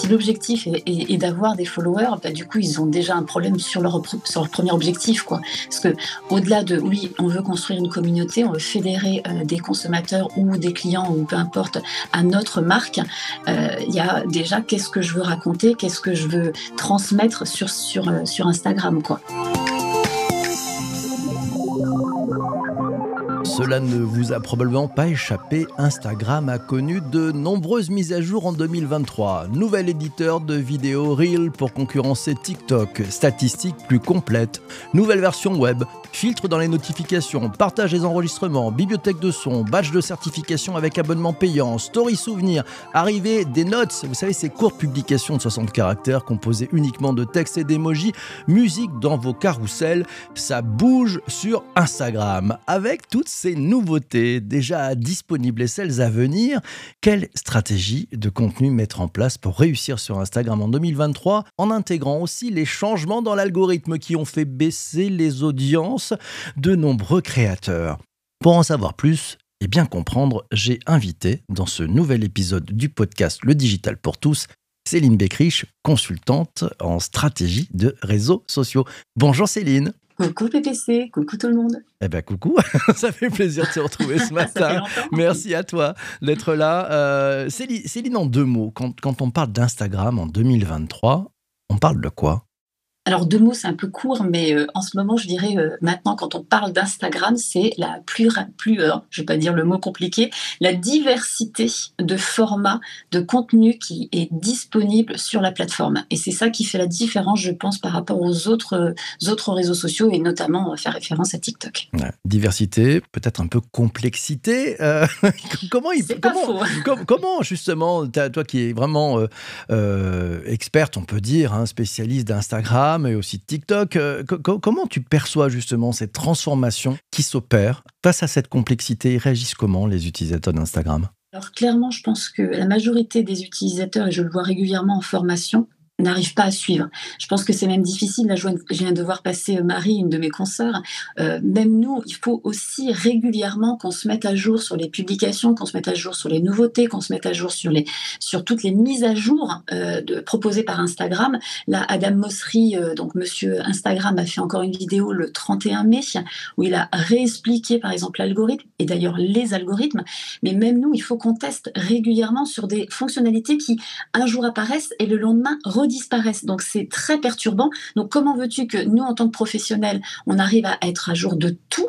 l'objectif est d'avoir des followers, bah, du coup, ils ont déjà un problème sur leur premier objectif, quoi. Parce que au-delà de, oui, on veut construire une communauté, on veut fédérer des consommateurs ou des clients ou peu importe à notre marque, il y a déjà qu'est-ce que je veux raconter, qu'est-ce que je veux transmettre sur Instagram, quoi. Cela ne vous a probablement pas échappé, Instagram a connu de nombreuses mises à jour en 2023. Nouvel éditeur de vidéos Reel pour concurrencer TikTok, statistiques plus complètes, nouvelle version web, filtre dans les notifications, partage des enregistrements, bibliothèque de son, badge de certification avec abonnement payant, story souvenir, arrivée des notes, vous savez ces courtes publications de 60 caractères composées uniquement de textes et d'émojis, musique dans vos carousels, ça bouge sur Instagram. Avec toutes ces nouveautés déjà disponibles et celles à venir, quelle stratégie de contenu mettre en place pour réussir sur Instagram en 2023 en intégrant aussi les changements dans l'algorithme qui ont fait baisser les audiences de nombreux créateurs? Pour en savoir plus et bien comprendre, j'ai invité dans ce nouvel épisode du podcast Le Digital pour tous, Céline Beckrich, consultante en stratégie de réseaux sociaux. Bonjour Céline. Coucou PPC, coucou tout le monde. Eh ben coucou, ça fait plaisir de te retrouver ce Ça fait matin. longtemps. Merci à toi d'être là. Céline, en deux mots, quand on parle d'Instagram en 2023, on parle de quoi? Alors 2 mots, c'est un peu court, mais en ce moment, je dirais, maintenant quand on parle d'Instagram, c'est la je vais pas dire le mot compliqué, la diversité de formats, de contenu qui est disponible sur la plateforme et c'est ça qui fait la différence, je pense, par rapport aux autres réseaux sociaux et notamment, on va faire référence à TikTok. Ouais, diversité, peut-être un peu complexité. Comment, C'est pas faux. comment justement, toi qui es vraiment experte, on peut dire, hein, spécialiste d'Instagram et aussi de TikTok, comment tu perçois justement cette transformation qui s'opère face à cette complexité? Ils réagissent comment les utilisateurs d'Instagram? Alors clairement, je pense que la majorité des utilisateurs, et je le vois régulièrement en formation, n'arrivent pas à suivre. Je pense que c'est même difficile. Là, je viens de voir passer Marie, une de mes consoeurs. Même nous, il faut aussi régulièrement qu'on se mette à jour sur les publications, qu'on se mette à jour sur les nouveautés, qu'on se mette à jour sur toutes les mises à jour proposées par Instagram. Là, Adam Mosseri, donc monsieur Instagram, a fait encore une vidéo le 31 mai où il a réexpliqué, par exemple, l'algorithme et d'ailleurs les algorithmes. Mais même nous, il faut qu'on teste régulièrement sur des fonctionnalités qui, un jour apparaissent et le lendemain disparaissent. Donc c'est très perturbant. Donc comment veux-tu que nous, en tant que professionnels, on arrive à être à jour de tout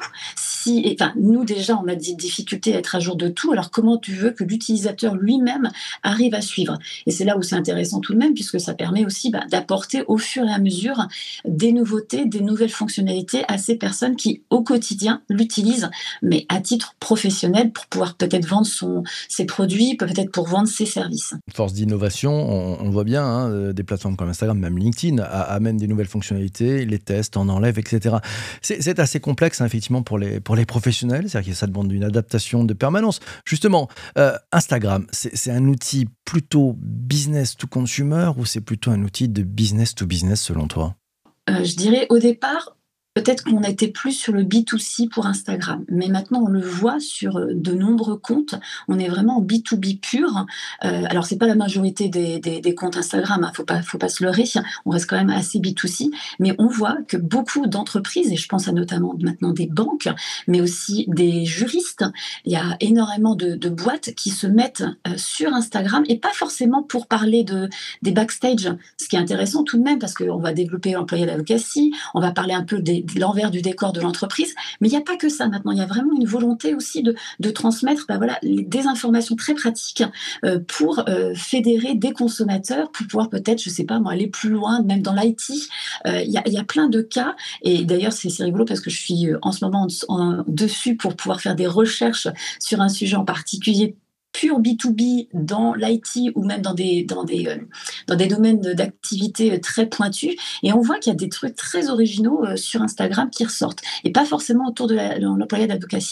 nous déjà, on a des difficultés à être à jour de tout. Alors comment tu veux que l'utilisateur lui-même arrive à suivre? Et c'est là où c'est intéressant tout de même, puisque ça permet aussi d'apporter au fur et à mesure des nouveautés, des nouvelles fonctionnalités à ces personnes qui, au quotidien, l'utilisent, mais à titre professionnel pour pouvoir peut-être vendre ses produits, peut-être pour vendre ses services. Force d'innovation, on voit bien, hein, des plateformes comme Instagram, même LinkedIn, amènent des nouvelles fonctionnalités, les testent, en enlèvent, etc. C'est assez complexe, hein, effectivement, pour les professionnels, c'est-à-dire que ça demande une adaptation de permanence. Justement, Instagram, c'est un outil plutôt business to consumer ou c'est plutôt un outil de business to business selon toi? Je dirais au départ, peut-être qu'on était plus sur le B2C pour Instagram, mais maintenant on le voit sur de nombreux comptes. On est vraiment en B2B pur. Alors c'est pas la majorité des comptes Instagram, hein, faut pas se leurrer. On reste quand même assez B2C, mais on voit que beaucoup d'entreprises, et je pense à notamment maintenant des banques, mais aussi des juristes, il y a énormément de boîtes qui se mettent sur Instagram et pas forcément pour parler des backstage. Ce qui est intéressant tout de même parce qu'on va développer l'employé d'advocacy, on va parler un peu de l'envers du décor de l'entreprise, mais il n'y a pas que ça maintenant, il y a vraiment une volonté aussi de transmettre des informations très pratiques pour fédérer des consommateurs, pour pouvoir peut-être, je ne sais pas moi, aller plus loin, même dans l'IT. Il y a plein de cas, et d'ailleurs c'est rigolo parce que je suis en ce moment dessus pour pouvoir faire des recherches sur un sujet en particulier pur B2B dans l'IT ou même dans des domaines d'activité très pointus. Et on voit qu'il y a des trucs très originaux sur Instagram qui ressortent. Et pas forcément autour de l'employé d'advocacy.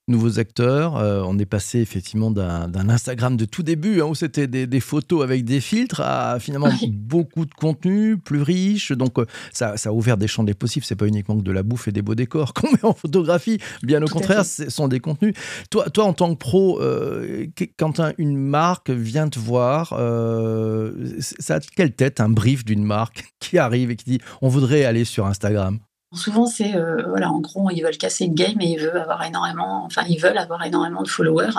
nouveaux acteurs. On est passé effectivement d'un Instagram de tout début, où c'était des photos avec des filtres, à finalement Oui, beaucoup de contenu, plus riche. Donc ça a ouvert des champs des possibles. C'est pas uniquement que de la bouffe et des beaux décors qu'on met en photographie. Bien au tout à contraire, fait. ce sont des contenus. Toi en tant que pro, quand une marque vient te voir, ça a quelle tête un brief d'une marque qui arrive et qui dit on voudrait aller sur Instagram? Souvent, c'est, voilà, en gros, ils veulent casser le game et ils veulent avoir énormément de followers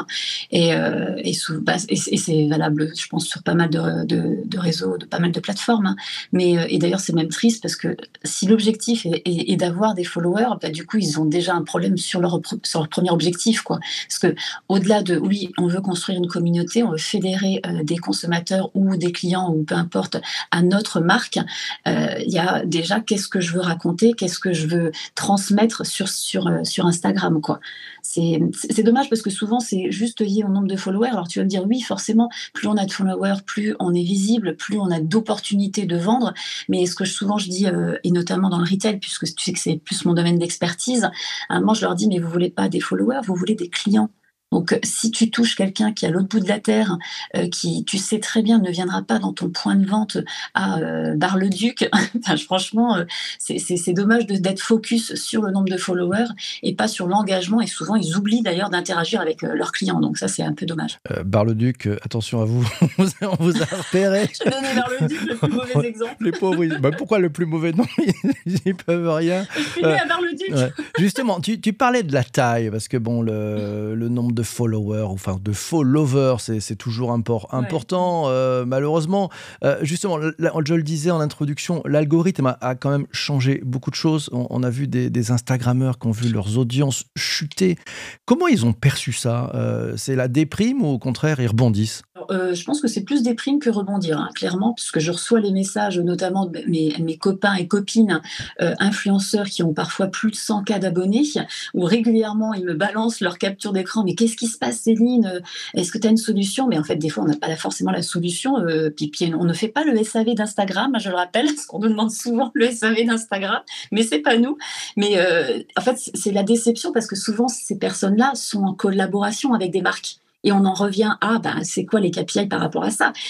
et c'est valable, je pense, sur pas mal de réseaux, de pas mal de plateformes, hein. Et d'ailleurs, c'est même triste parce que si l'objectif est d'avoir des followers, bah, du coup, ils ont déjà un problème sur leur premier objectif, quoi. Parce qu'au-delà de oui, on veut construire une communauté, on veut fédérer, des consommateurs ou des clients ou peu importe à notre marque, il y a déjà qu'est-ce que je veux raconter, qu'est-ce que je veux transmettre sur Instagram, quoi. C'est dommage parce que souvent c'est juste lié au nombre de followers. Alors tu vas me dire oui, forcément, plus on a de followers, plus on est visible, plus on a d'opportunités de vendre. Mais ce que souvent je dis, et notamment dans le retail, puisque tu sais que c'est plus mon domaine d'expertise, à un moment je leur dis mais vous voulez pas des followers, vous voulez des clients. Donc, si tu touches quelqu'un qui est à l'autre bout de la terre, qui, tu sais très bien, ne viendra pas dans ton point de vente à Bar-le-Duc, enfin, franchement, c'est dommage d'être focus sur le nombre de followers et pas sur l'engagement. Et souvent, ils oublient d'ailleurs d'interagir avec leurs clients. Donc ça, c'est un peu dommage. Bar-le-Duc, attention à vous, on vous a repéré. Je donnais Bar-le-Duc le plus mauvais exemple. Les pauvres, pourquoi le plus mauvais? Non, ils n'y peuvent rien. Je suis née Euh, à Bar-le-Duc. ouais. Justement, tu parlais de la taille, parce que bon, le nombre de followers, enfin de followers, c'est toujours Ouais. important, malheureusement. Justement, je le disais en introduction, l'algorithme a quand même changé beaucoup de choses. On a vu des Instagrammeurs qui ont vu leurs audiences chuter. Comment ils ont perçu ça? C'est la déprime ou au contraire, ils rebondissent? Alors, je pense que c'est plus des primes que rebondir, hein, clairement, puisque je reçois les messages, notamment de mes copains et copines, influenceurs qui ont parfois plus de 100 K d'abonnés, où régulièrement ils me balancent leur capture d'écran: «Mais qu'est-ce qui se passe Céline? Est-ce que tu as une solution?» Mais en fait, des fois, on n'a pas forcément la solution, puis on ne fait pas le SAV d'Instagram, je le rappelle, parce qu'on nous demande souvent le SAV d'Instagram, mais c'est pas nous. Mais, en fait, c'est la déception parce que souvent ces personnes-là sont en collaboration avec des marques. Et on en revient à, ben, c'est quoi les KPI par rapport à ça?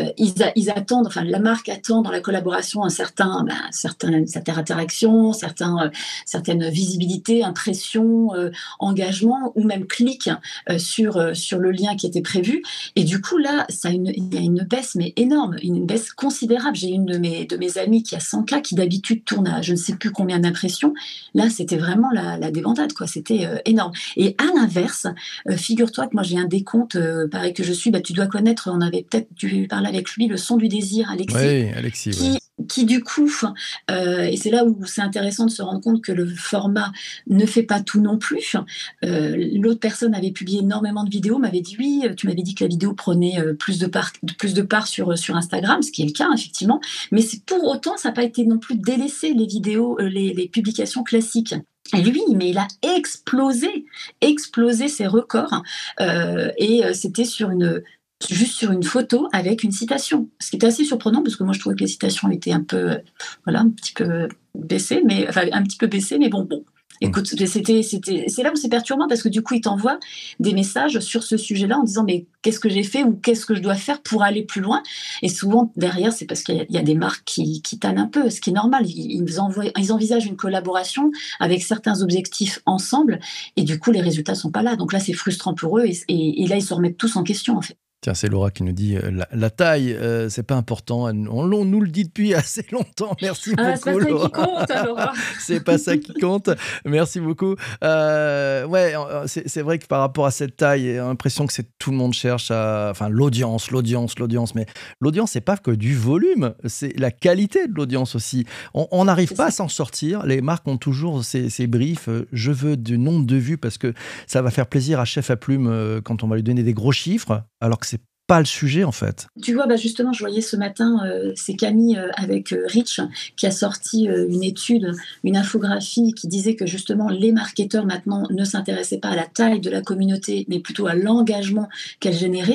Ils attendent, enfin, la marque attend dans la collaboration certaines interactions, certaines visibilités, impressions, engagements ou même clics sur le lien qui était prévu. Et du coup, là, il y a une baisse, mais énorme, une baisse considérable. J'ai une de mes amies qui a 100K, qui d'habitude tourne à je ne sais plus combien d'impressions. Là, c'était vraiment la débandade, quoi. C'était énorme. Et à l'inverse, figure-toi que moi j'ai un décompte, pareil que je suis, bah, tu dois connaître, on avait peut-être dû parler avec lui, Le Son du Désir, Alexis, Oui, Alexis, ouais. qui du coup, et c'est là où c'est intéressant de se rendre compte que le format ne fait pas tout non plus. L'autre personne avait publié énormément de vidéos, m'avait dit oui, tu m'avais dit que la vidéo prenait plus de part sur Instagram, ce qui est le cas effectivement, mais pour autant ça n'a pas été non plus délaissé les vidéos, les publications classiques. Et lui, mais il a explosé ses records, c'était juste sur une photo avec une citation. Ce qui était assez surprenant parce que moi je trouvais que les citations étaient un peu, voilà, un petit peu baissées, mais bon. Mmh. Écoute, c'est là où c'est perturbant parce que du coup, il t'envoie des messages sur ce sujet-là en disant mais qu'est-ce que j'ai fait ou qu'est-ce que je dois faire pour aller plus loin? Et souvent derrière, c'est parce qu'il y a des marques qui tannent un peu, ce qui est normal. Ils envisagent une collaboration avec certains objectifs ensemble et du coup, les résultats sont pas là. Donc là, c'est frustrant pour eux et là, ils se remettent tous en question en fait. Tiens, c'est Laura qui nous dit la taille, c'est pas important. On nous le dit depuis assez longtemps. Merci Ah, c'est beaucoup, pas ça qui Laura. compte, Laura. C'est pas ça qui compte. Merci beaucoup. Ouais, c'est vrai que par rapport à cette taille, j'ai l'impression que tout le monde cherche enfin, l'audience. Mais l'audience, c'est pas que du volume, c'est la qualité de l'audience aussi. On n'arrive C'est pas à ça. s'en sortir. Les marques ont toujours ces briefs. Je veux du nombre de vues parce que ça va faire plaisir à Chef à Plume quand on va lui donner des gros chiffres, alors que c'est pas le sujet en fait. Tu vois, justement, je voyais ce matin, c'est Camille avec Rich qui a sorti une étude, une infographie qui disait que justement les marketeurs maintenant ne s'intéressaient pas à la taille de la communauté, mais plutôt à l'engagement qu'elle générait.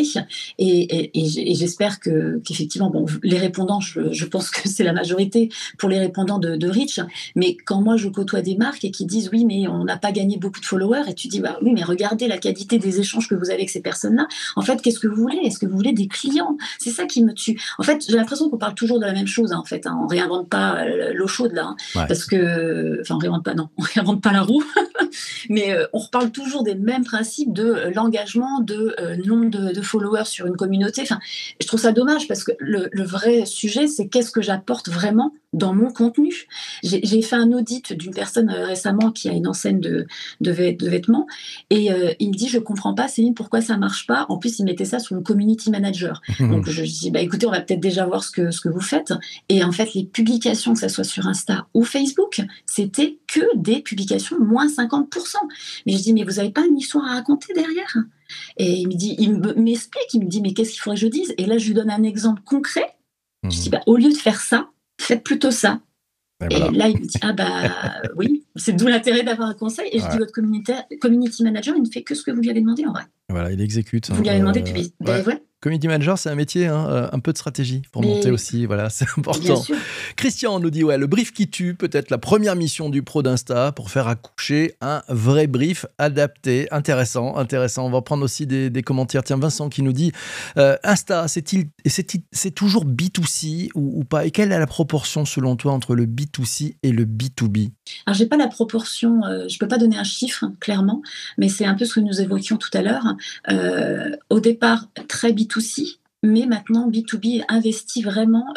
Et j'espère qu'effectivement, bon, les répondants, je pense que c'est la majorité pour les répondants de Rich. Mais quand moi je côtoie des marques et qui disent oui, mais on n'a pas gagné beaucoup de followers, et tu dis oui, mais regardez la qualité des échanges que vous avez avec ces personnes-là. En fait, qu'est-ce que vous voulez? Est-ce que vous voulez des clients? C'est ça qui me tue. En fait, j'ai l'impression qu'on parle toujours de la même chose, hein, en fait. Hein. On réinvente pas l'eau chaude, là. Hein, Ouais. parce que... Enfin, on réinvente pas, non. On réinvente pas la roue. Mais on reparle toujours des mêmes principes de l'engagement, de nombre de followers sur une communauté. Enfin, je trouve ça dommage parce que le vrai sujet, c'est qu'est-ce que j'apporte vraiment dans mon contenu. J'ai fait un audit d'une personne récemment qui a une enseigne de vêtements et il me dit, je comprends pas, Céline, pourquoi ça marche pas. En plus, il mettait ça sur le community manager. Donc, je dis, écoutez, on va peut-être déjà voir ce que vous faites. Et en fait, les publications, que ce soit sur Insta ou Facebook, c'était que des publications moins 50%. Mais je dis, mais vous n'avez pas une histoire à raconter derrière? Et il me dit, m'explique, il me dit, mais qu'est-ce qu'il faudrait que je dise? Et là, je lui donne un exemple concret. Je dis, au lieu de faire ça, faites plutôt ça. Et voilà. là, il me dit, oui, c'est d'où l'intérêt d'avoir un conseil. Et je dis, votre community manager, il ne fait que ce que vous lui avez demandé en vrai. Voilà, il exécute. Vous lui avez demandé, puis ouais. Community manager, c'est un métier, hein, un peu de stratégie pour monter aussi, voilà, c'est important. Christian nous dit, le brief qui tue, peut-être la première mission du pro d'Insta pour faire accoucher un vrai brief adapté. Intéressant. On va prendre aussi des commentaires. Tiens, Vincent qui nous dit, Insta, c'est toujours B2C ou pas? Et quelle est la proportion selon toi entre le B2C et le B2B? Alors, j'ai pas la proportion, je peux pas donner un chiffre, clairement, mais c'est un peu ce que nous évoquions tout à l'heure. Au départ, très B2C, mais maintenant, B2B investit vraiment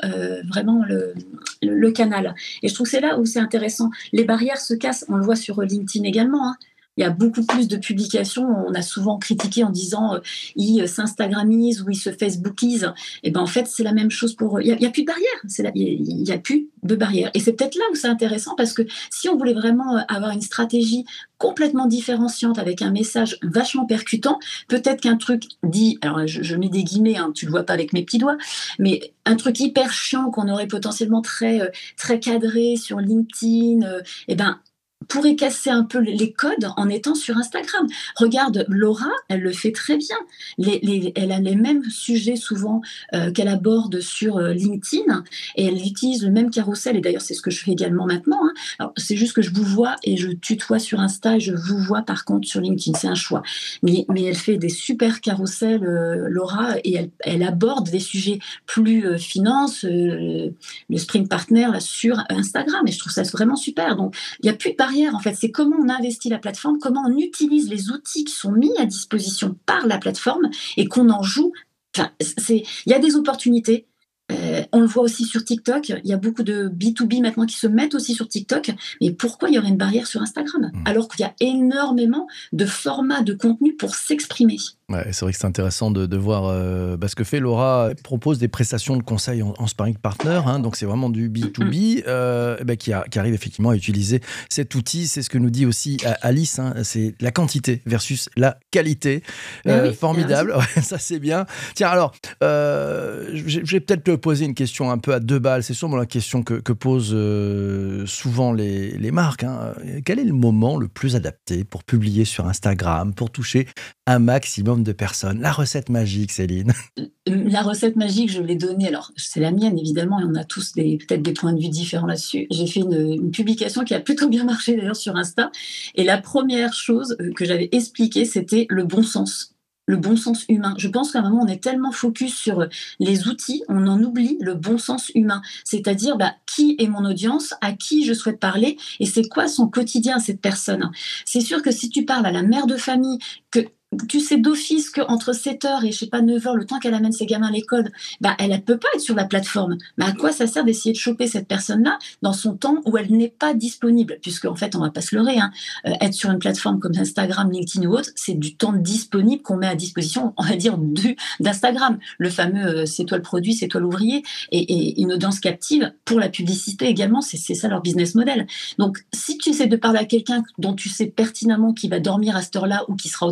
le canal. Et je trouve que c'est là où c'est intéressant. Les barrières se cassent, on le voit sur LinkedIn également, hein. Il y a beaucoup plus de publications. On a souvent critiqué en disant ils s'instagramisent ou ils se facebookisent. Et ben en fait, c'est la même chose pour. Il y a plus de barrière. Il y a plus de barrière. Et c'est peut-être là où c'est intéressant parce que si on voulait vraiment avoir une stratégie complètement différenciante avec un message vachement percutant, peut-être qu'un truc dit, alors je mets des guillemets, hein, tu le vois pas avec mes petits doigts, mais un truc hyper chiant qu'on aurait potentiellement très cadré sur LinkedIn, et ben pourrait casser un peu les codes en étant sur Instagram. Regarde, Laura, elle le fait très bien. Elle a les mêmes sujets souvent qu'elle aborde sur LinkedIn et elle utilise le même carrousel. Et d'ailleurs, c'est ce que je fais également maintenant. Hein. Alors, c'est juste que je vous vois et je tutoie sur Insta et je vous vois par contre sur LinkedIn. C'est un choix. Mais elle fait des super carrousels, Laura, et elle aborde des sujets plus finance, le sprint partner là, sur Instagram. Et je trouve ça vraiment super. Donc, il n'y a plus de barrière. En fait, c'est comment on investit la plateforme, comment on utilise les outils qui sont mis à disposition par la plateforme et qu'on en joue. Enfin, il y a des opportunités. On le voit aussi sur TikTok. Il y a beaucoup de B2B maintenant qui se mettent aussi sur TikTok. Mais pourquoi il y aurait une barrière sur Instagram alors qu'il y a énormément de formats de contenu pour s'exprimer? Ouais, c'est vrai que c'est intéressant de voir ce que fait Laura. Elle propose des prestations de conseil en sparring partner, hein, donc c'est vraiment du B2B qui arrive effectivement à utiliser cet outil. C'est ce que nous dit aussi Alice, hein, c'est la quantité versus la qualité. Oui, formidable, ça c'est bien. Tiens, alors, je vais peut-être te poser une question un peu à deux balles. C'est sûrement la question que posent souvent les marques. Hein. Quel est le moment le plus adapté pour publier sur Instagram, pour toucher un maximum de personnes? La recette magique, Céline. La recette magique, je l'ai donnée. Alors, c'est la mienne, évidemment, et on a tous peut-être des points de vue différents là-dessus. J'ai fait une publication qui a plutôt bien marché, d'ailleurs, sur Insta. Et la première chose que j'avais expliquée, c'était le bon sens. Le bon sens humain. Je pense qu'à un moment, on est tellement focus sur les outils, on en oublie le bon sens humain. C'est-à-dire, qui est mon audience, à qui je souhaite parler, et c'est quoi son quotidien, cette personne. C'est sûr que si tu parles à la mère de famille, que tu sais d'office qu'entre 7h et, 9h, le temps qu'elle amène ses gamins à l'école, elle ne peut pas être sur la plateforme. Mais à quoi ça sert d'essayer de choper cette personne-là dans son temps où elle n'est pas disponible? Puisque, en fait, on ne va pas se leurrer, hein, être sur une plateforme comme Instagram, LinkedIn ou autre, c'est du temps disponible qu'on met à disposition, on va dire, d'Instagram. Le fameux c'est toi le produit, c'est toi l'ouvrier, et une audience captive pour la publicité également, c'est ça leur business model. Donc, si tu essaies de parler à quelqu'un dont tu sais pertinemment qu'il va dormir à cette heure-là ou qui sera au travail à cette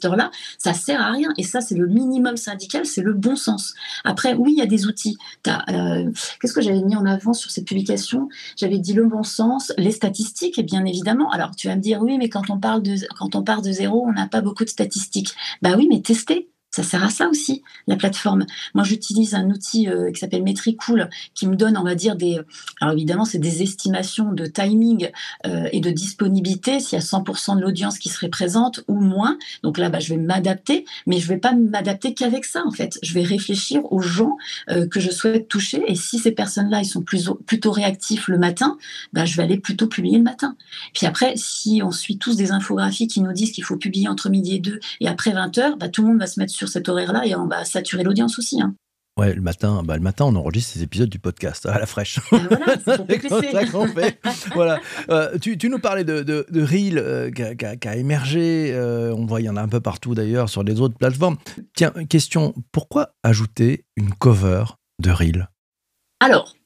poster-là, ça sert à rien. Et ça, c'est le minimum syndical, c'est le bon sens. Après, oui, il y a des outils. Qu'est-ce que j'avais mis en avant sur cette publication? J'avais dit le bon sens, les statistiques, et bien évidemment. Alors, tu vas me dire, oui, mais quand on part de zéro, on n'a pas beaucoup de statistiques. Bah oui, mais testez. Ça sert à ça aussi, la plateforme. Moi, j'utilise un outil qui s'appelle Metricool, qui me donne, on va dire, alors évidemment, c'est des estimations de timing et de disponibilité, s'il y a 100% de l'audience qui serait présente ou moins. Donc là, je vais m'adapter, mais je ne vais pas m'adapter qu'avec ça, en fait. Je vais réfléchir aux gens que je souhaite toucher, et si ces personnes-là, ils sont plutôt réactifs le matin, je vais aller plutôt publier le matin. Puis après, si on suit tous des infographies qui nous disent qu'il faut publier entre midi et 2 et après 20h, tout le monde va se mettre sur cet horaire-là et on va saturer l'audience aussi. Hein. Ouais, le matin, on enregistre ces épisodes du podcast à la fraîche. Voilà, c'est pour C'est ça qu'on fait. Voilà. Tu nous parlais de Reel qui a émergé. On voit, il y en a un peu partout d'ailleurs sur les autres plateformes. Tiens, question, pourquoi ajouter une cover de Reel ? Alors,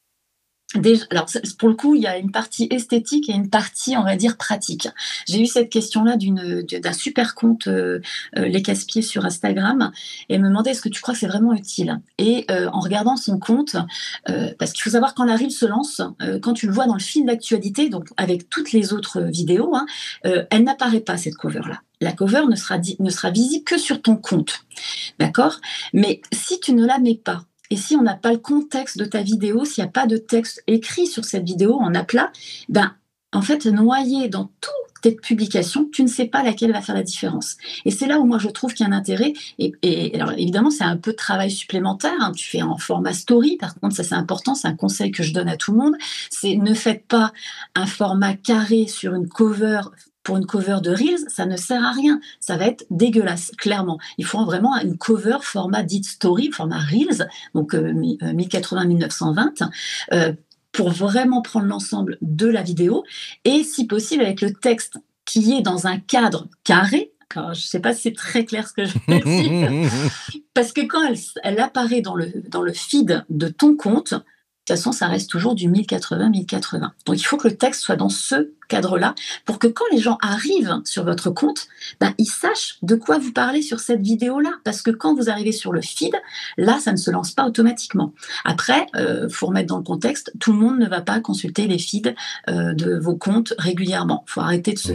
pour le coup, il y a une partie esthétique et une partie, on va dire, pratique. J'ai eu cette question-là d'un super compte, Les Casse-Pieds sur Instagram, et elle me demandait est-ce que tu crois que c'est vraiment utile ? Et en regardant son compte, parce qu'il faut savoir quand la Reel se lance, quand tu le vois dans le fil d'actualité, donc avec toutes les autres vidéos, elle n'apparaît pas, cette cover-là. La cover ne sera visible que sur ton compte. D'accord ? Mais si tu ne la mets pas, et si on n'a pas le contexte de ta vidéo, s'il n'y a pas de texte écrit sur cette vidéo en aplat, en fait, noyé dans toutes tes publications, tu ne sais pas laquelle va faire la différence. Et c'est là où moi je trouve qu'il y a un intérêt. Et alors évidemment, c'est un peu de travail supplémentaire. Hein. Tu fais en format story. Par contre, ça c'est important. C'est un conseil que je donne à tout le monde. C'est ne faites pas un format carré sur une cover. Pour une cover de Reels, ça ne sert à rien. Ça va être dégueulasse, clairement. Il faut vraiment une cover format dite story, format Reels, donc 1080-1920, pour vraiment prendre l'ensemble de la vidéo, et si possible avec le texte qui est dans un cadre carré. Alors, je ne sais pas si c'est très clair ce que je vais dire, parce que quand elle apparaît dans le feed de ton compte, de toute façon, ça reste toujours du 1080-1080. Donc, il faut que le texte soit dans ce cadre-là pour que quand les gens arrivent sur votre compte, ils sachent de quoi vous parlez sur cette vidéo-là. Parce que quand vous arrivez sur le feed, là, ça ne se lance pas automatiquement. Après, faut remettre dans le contexte, tout le monde ne va pas consulter les feeds de vos comptes régulièrement. Il faut arrêter de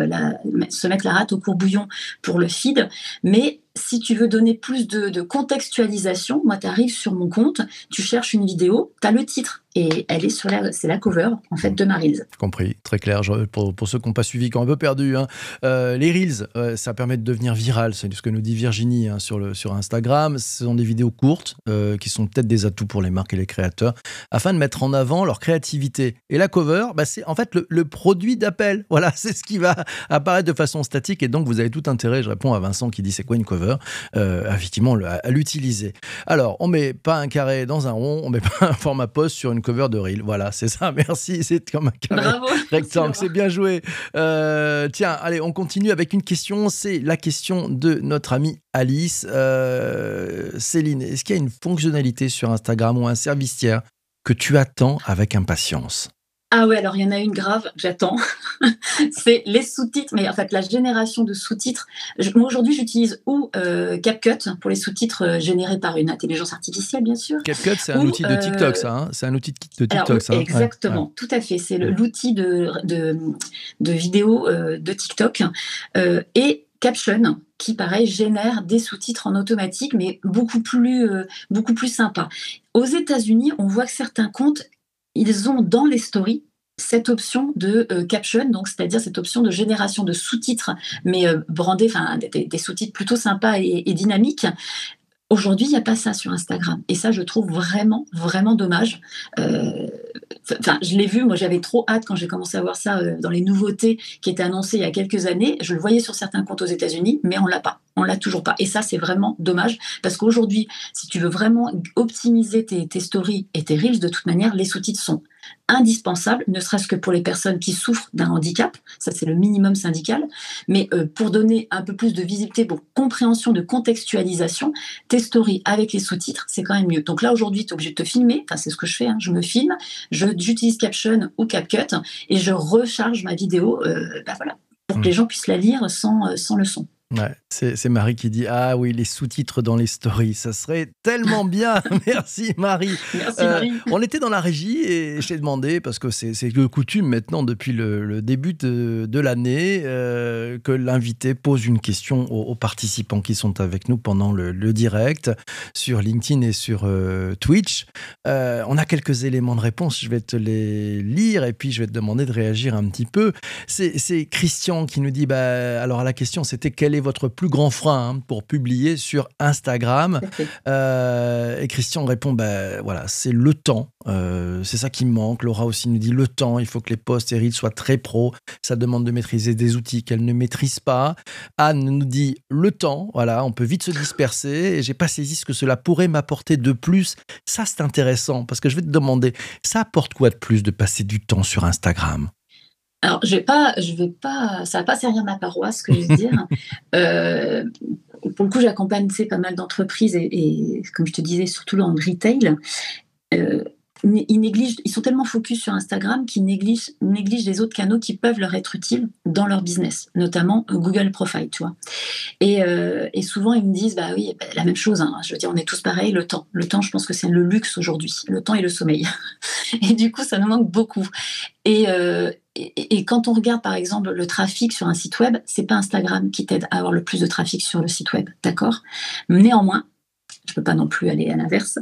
se mettre la rate au courbouillon pour le feed. Mais si tu veux donner plus de contextualisation, moi, tu arrives sur mon compte, tu cherches une vidéo, tu as le titre. Et elle est c'est la cover, en fait, de ma Reels. Compris, très clair. Pour ceux qui n'ont pas suivi, qui ont un peu perdu, les Reels, ça permet de devenir viral. C'est ce que nous dit Virginie sur Instagram. Ce sont des vidéos courtes qui sont peut-être des atouts pour les marques et les créateurs afin de mettre en avant leur créativité. Et la cover, c'est en fait le produit d'appel. Voilà, c'est ce qui va apparaître de façon statique. Et donc, vous avez tout intérêt, je réponds à Vincent qui dit c'est quoi une cover, effectivement, à l'utiliser. Alors, on ne met pas un carré dans un rond, on ne met pas un format post sur une cover de Reel. Voilà, c'est ça, merci. C'est comme un carré rectangle, c'est bien joué. Tiens, allez, on continue avec une question. C'est la question de notre amie Alice. Céline, est-ce qu'il y a une fonctionnalité sur Instagram ou un service tiers que tu attends avec impatience ? Ah ouais, alors il y en a une grave que j'attends, c'est les sous-titres, mais en fait la génération de sous-titres. Moi aujourd'hui j'utilise CapCut pour les sous-titres générés par une intelligence artificielle bien sûr. CapCut c'est un outil de TikTok ça, hein, c'est un outil de TikTok alors, ça. Exactement, ouais. Tout à fait, c'est l'outil de vidéo de TikTok et Caption qui pareil génère des sous-titres en automatique mais beaucoup plus sympa. Aux États-Unis on voit que certains comptes ils ont dans les stories cette option de caption, donc c'est-à-dire cette option de génération de sous-titres, mais brandés, des sous-titres plutôt sympas et dynamiques. Aujourd'hui, il n'y a pas ça sur Instagram. Et ça, je trouve vraiment, vraiment dommage. Je l'ai vu, moi j'avais trop hâte quand j'ai commencé à voir ça dans les nouveautés qui étaient annoncées il y a quelques années. Je le voyais sur certains comptes aux États-Unis, mais on ne l'a pas. On ne l'a toujours pas. Et ça, c'est vraiment dommage. Parce qu'aujourd'hui, si tu veux vraiment optimiser tes stories et tes reels, de toute manière, les sous-titres sont indispensables, ne serait-ce que pour les personnes qui souffrent d'un handicap. Ça, c'est le minimum syndical. Mais pour donner un peu plus de visibilité, pour compréhension, de contextualisation, tes stories avec les sous-titres, c'est quand même mieux. Donc là, aujourd'hui, tu es obligé de te filmer. Enfin, c'est ce que je fais. Je me filme, j'utilise Caption ou CapCut et je recharge ma vidéo pour que les gens puissent la lire sans le son. Ouais, c'est Marie qui dit: «Ah oui, les sous-titres dans les stories, ça serait tellement bien!» Merci Marie. Merci Marie. On était dans la régie et je t'ai demandé, parce que c'est de coutume maintenant depuis le début de l'année, que l'invité pose une question aux participants qui sont avec nous pendant le direct sur LinkedIn et sur Twitch. On a quelques éléments de réponse, je vais te les lire et puis je vais te demander de réagir un petit peu. C'est Christian qui nous dit, alors la question c'était quel est votre plus grand frein pour publier sur Instagram. Et Christian répond, voilà, c'est le temps, c'est ça qui me manque. Laura aussi nous dit le temps, il faut que les posts et reels soient très pro, ça demande de maîtriser des outils qu'elle ne maîtrise pas. Anne nous dit le temps, voilà, on peut vite se disperser et j'ai pas saisi ce que cela pourrait m'apporter de plus. Ça c'est intéressant parce que je vais te demander, ça apporte quoi de plus de passer du temps sur Instagram? Alors, je vais pas, ça va pas servir ma paroisse, ce que je vais dire. Pour le coup, j'accompagne pas mal d'entreprises et comme je te disais, surtout dans le retail. Euh, ils sont tellement focus sur Instagram qu'ils négligent les autres canaux qui peuvent leur être utiles dans leur business, notamment Google Profile, tu vois. Et souvent, ils me disent, bah oui, la même chose, hein. Je veux dire, on est tous pareils, le temps. Le temps, je pense que c'est le luxe aujourd'hui, le temps et le sommeil. Et du coup, ça nous manque beaucoup. Et quand on regarde, par exemple, le trafic sur un site web, c'est pas Instagram qui t'aide à avoir le plus de trafic sur le site web, d'accord? Néanmoins, je peux pas non plus aller à l'inverse,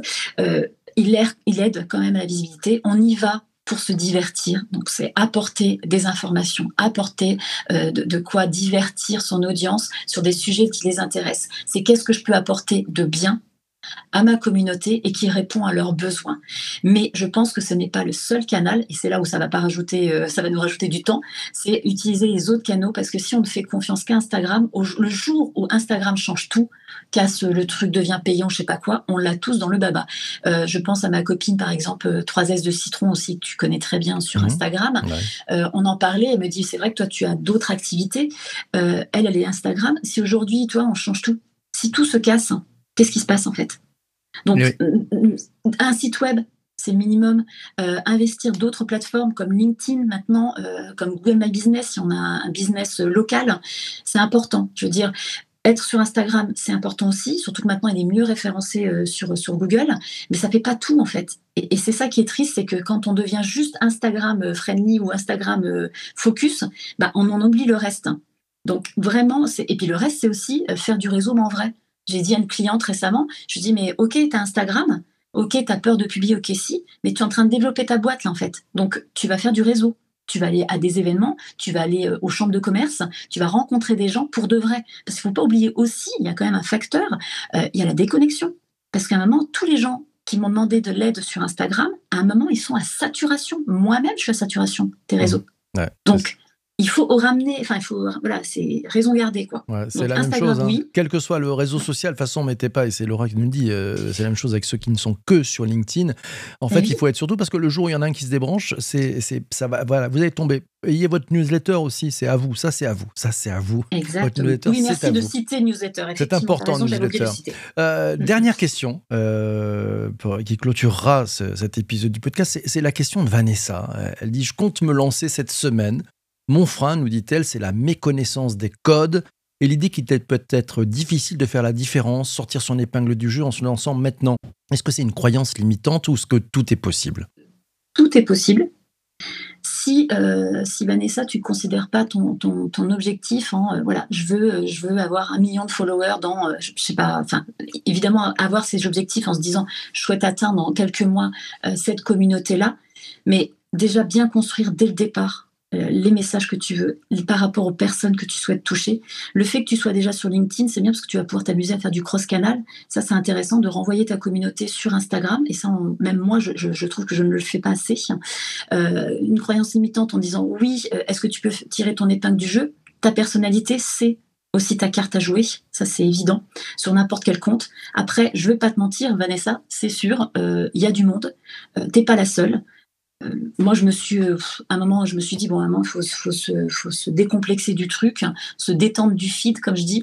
il aide quand même à la visibilité. On y va pour se divertir. Donc, c'est apporter des informations, apporter de quoi divertir son audience sur des sujets qui les intéressent. C'est qu'est-ce que je peux apporter de bien à ma communauté et qui répond à leurs besoins. Mais je pense que ce n'est pas le seul canal, et c'est là où ça va nous rajouter du temps, c'est utiliser les autres canaux, parce que si on ne fait confiance qu'à Instagram, le jour où Instagram change tout, casse le truc, devient payant, je sais pas quoi, on l'a tous dans le baba. Je pense à ma copine, par exemple, 3S de Citron aussi, que tu connais très bien sur Instagram. Ouais. On en parlait, elle me dit, c'est vrai que toi, tu as d'autres activités. Elle est Instagram. Si aujourd'hui, toi, on change tout, si tout se casse, qu'est-ce qui se passe en fait? Donc, oui. Un site web, c'est le minimum. Investir d'autres plateformes comme LinkedIn maintenant, comme Google My Business, si on a un business local, c'est important. Je veux dire, être sur Instagram, c'est important aussi, surtout que maintenant, il est mieux référencé sur Google, mais ça ne fait pas tout en fait. Et c'est ça qui est triste, c'est que quand on devient juste Instagram friendly ou Instagram focus, on en oublie le reste. Donc vraiment, et puis le reste, c'est aussi faire du réseau, mais en vrai. J'ai dit à une cliente récemment, je lui dis, mais ok, tu as Instagram, ok, tu as peur de publier, ok, si, mais tu es en train de développer ta boîte là en fait. Donc tu vas faire du réseau, tu vas aller à des événements, tu vas aller aux chambres de commerce, tu vas rencontrer des gens pour de vrai. Parce qu'il ne faut pas oublier aussi, il y a quand même un facteur, il y a la déconnexion. Parce qu'à un moment, tous les gens qui m'ont demandé de l'aide sur Instagram, à un moment, ils sont à saturation. Moi-même, je suis à saturation des réseaux. Ouais, donc, il faut ramener, voilà, c'est raison gardée, quoi. Ouais, c'est donc, la Instagram, même chose, hein. Oui. Quel que soit le réseau social, de toute façon, mettez pas, et c'est Laura qui nous le dit, c'est la même chose avec ceux qui ne sont que sur LinkedIn. En fait, il faut être surtout, parce que le jour où il y en a un qui se débranche, ça va, voilà, vous allez tomber. Ayez votre newsletter aussi, c'est à vous, ça c'est à vous, ça c'est à vous. Exactement. Oui, merci de citer newsletter. C'est important, newsletter. Dernière question qui clôturera cet épisode du podcast, c'est la question de Vanessa. Elle dit, je compte me lancer cette semaine. Mon frein, nous dit-elle, c'est la méconnaissance des codes et l'idée qu'il peut être difficile de faire la différence, sortir son épingle du jeu en se lançant maintenant. Est-ce que c'est une croyance limitante ou est-ce que tout est possible? Tout est possible. Si Vanessa, tu ne considères pas ton objectif, voilà, je veux avoir 1 million de followers dans, je sais pas, évidemment, avoir ces objectifs en se disant, je souhaite atteindre en quelques mois cette communauté-là, mais déjà bien construire dès le départ les messages que tu veux par rapport aux personnes que tu souhaites toucher. Le fait que tu sois déjà sur LinkedIn, c'est bien parce que tu vas pouvoir t'amuser à faire du cross-canal. Ça, c'est intéressant de renvoyer ta communauté sur Instagram. Et ça, même moi, je trouve que je ne le fais pas assez. Une croyance limitante en disant « Oui, est-ce que tu peux tirer ton épingle du jeu ?» Ta personnalité, c'est aussi ta carte à jouer. Ça, c'est évident. Sur n'importe quel compte. Après, je ne vais pas te mentir, Vanessa, c'est sûr, y a du monde. T'es pas la seule. moi, à un moment, je me suis dit, bon, à un moment, faut se décomplexer du truc, hein, se détendre du feed, comme je dis,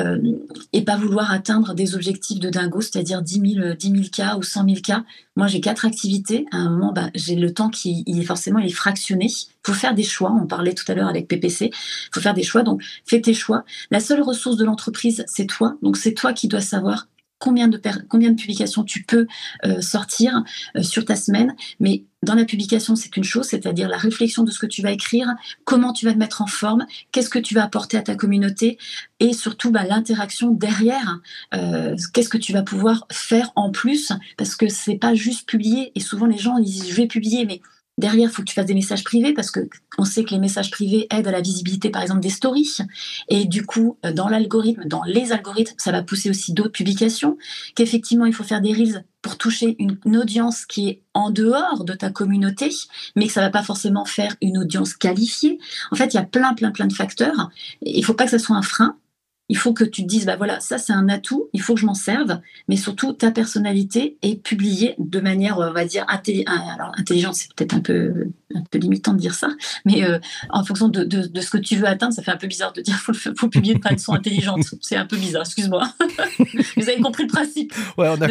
et pas vouloir atteindre des objectifs de dingo, c'est-à-dire 10 000 cas ou 100 000 cas. Moi, j'ai 4 activités. À un moment, j'ai le temps il est fractionné. Il faut faire des choix. On parlait tout à l'heure avec PPC. Il faut faire des choix. Donc, fais tes choix. La seule ressource de l'entreprise, c'est toi. Donc, c'est toi qui dois savoir combien de publications tu peux sortir sur ta semaine. Mais dans la publication, c'est une chose, c'est-à-dire la réflexion de ce que tu vas écrire, comment tu vas te mettre en forme, qu'est-ce que tu vas apporter à ta communauté, et surtout l'interaction derrière. Qu'est-ce que tu vas pouvoir faire en plus, parce que c'est pas juste publier. Et souvent les gens ils disent je vais publier, mais derrière, il faut que tu fasses des messages privés, parce qu'on sait que les messages privés aident à la visibilité, par exemple, des stories. Et du coup, dans les algorithmes, ça va pousser aussi d'autres publications. Qu'effectivement, il faut faire des reels pour toucher une audience qui est en dehors de ta communauté, mais que ça ne va pas forcément faire une audience qualifiée. En fait, il y a plein de facteurs. Il ne faut pas que ça soit un frein. Il faut que tu te dises, voilà, ça c'est un atout, il faut que je m'en serve, mais surtout ta personnalité est publiée de manière, on va dire, alors intelligente, c'est peut-être un peu limitant de dire ça, mais en fonction de ce que tu veux atteindre, ça fait un peu bizarre de dire faut publier de façon intelligente, c'est un peu bizarre, excuse-moi. Vous avez compris le principe. Ouais, on a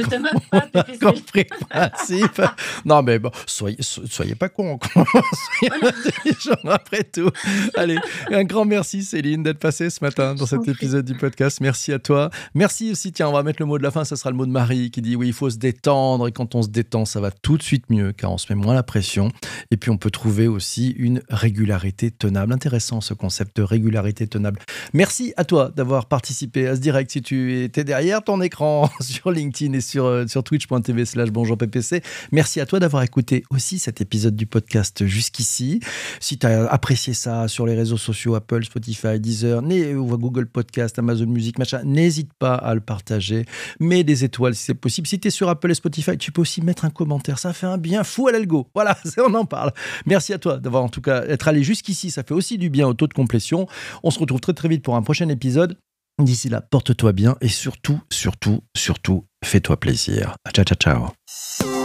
compris le principe. Non mais bon, soyez pas cons, soyez intelligents après tout. Allez, un grand merci Céline d'être passée ce matin dans cet épisode du podcast. Merci à toi. Merci aussi, tiens, on va mettre le mot de la fin, ça sera le mot de Marie qui dit oui, il faut se détendre, et quand on se détend, ça va tout de suite mieux car on se met moins la pression, et puis on peut trouver aussi une régularité tenable. Intéressant ce concept de régularité tenable. Merci à toi d'avoir participé à ce direct si tu étais derrière ton écran sur LinkedIn et sur twitch.tv/bonjourppc. Merci à toi d'avoir écouté aussi cet épisode du podcast jusqu'ici. Si tu as apprécié ça sur les réseaux sociaux, Apple, Spotify, Deezer, ou Google Podcast, Amazon Music, machin, n'hésite pas à le partager. Mets des étoiles si c'est possible. Si tu es sur Apple et Spotify, tu peux aussi mettre un commentaire. Ça fait un bien fou à l'algo. Voilà, on en parle. Merci à toi d'avoir en tout cas être allé jusqu'ici. Ça fait aussi du bien au taux de complétion. On se retrouve très vite pour un prochain épisode. D'ici là, porte-toi bien et surtout, fais-toi plaisir. Ciao.